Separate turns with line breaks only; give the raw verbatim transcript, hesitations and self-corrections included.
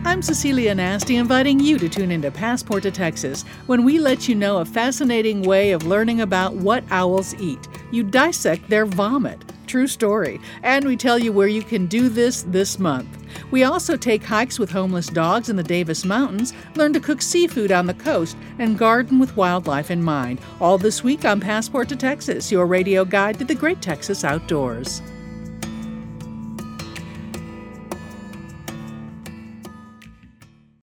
I'm Cecilia Nasty, inviting you to tune into Passport to Texas, when we let you know a fascinating way of learning about what owls eat. You dissect their vomit. True story. And we tell you where you can do this this month. We also take hikes with homeless dogs in the Davis Mountains, learn to cook seafood on the coast, and garden with wildlife in mind. All this week on Passport to Texas, your radio guide to the great Texas outdoors.